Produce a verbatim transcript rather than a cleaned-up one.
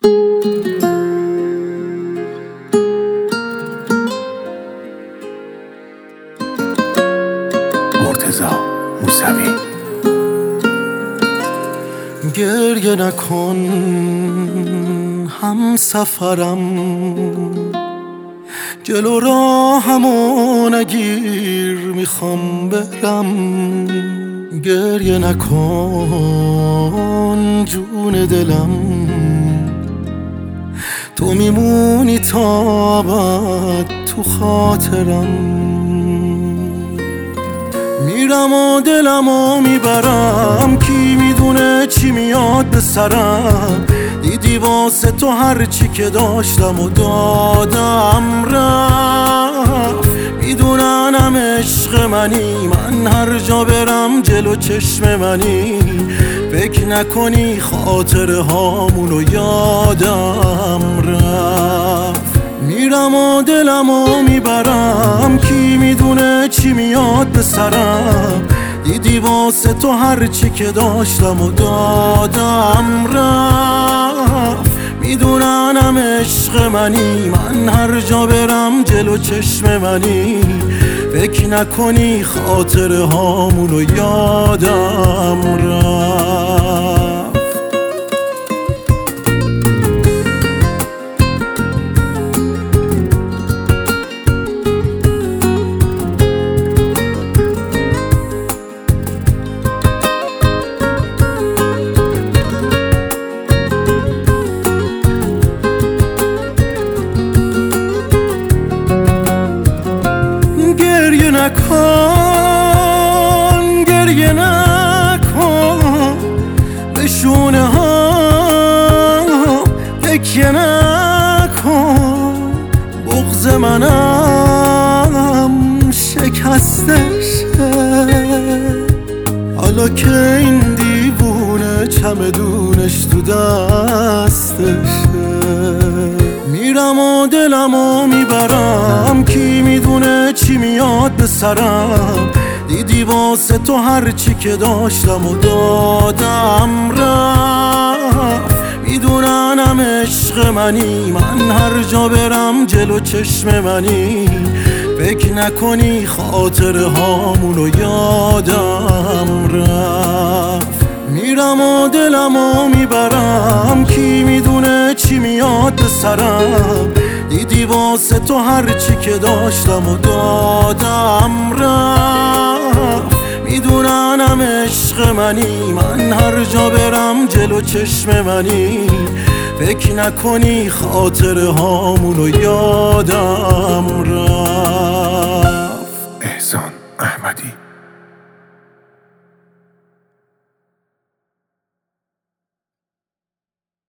مرتضی موسوی. گریه نکن هم سفرم، جلو راهمو نگیر میخوام برم. گریه نکن جون دلم، تو میمونی تا ابد تو خاطرم. میرم و دلمو میبرم، کی میدونه چی میاد به سرم. دیدی واسه تو هر چی که داشتم و دادم رفت. میدوننم عشق منی، من هر جا برم جلو چشم منی. فکر نکنی خاطره هامونو یادم رفت. میرم و دلمو میبرم، کی میدونه چی میاد به سرم. دیدی واسه تو هر چی که داشتم و دادم رفت. میدوننم عشق منی، من هر جا برم جلو چشم منی. فکر نکنی خاطره هامونو یادم رفت. گریه نکن گریه نکن به شونه ها تکیه نکن. بغض منم شکسته شه، حالا که این دیوونه چمدونش تو دستشه. میرم و دلمو میبرم، کی میدونه چی میاد به سرم. دیدی واسه تو هر چی که داشتم و دادم رفت. میدوننم عشق منی، من هر جا برم جلو چشم منی. فکر نکنی خاطره هامونو یادم رفت. میرم و دلمو میبرم، کی میدونه چی میاد به سرم. دیدی واسه تو هر چی که داشتم و دادم رفت. میدوننم عشق منی، من هر جا برم جلو چشم منی. فکر نکنی خاطره هامونو یادم رفت.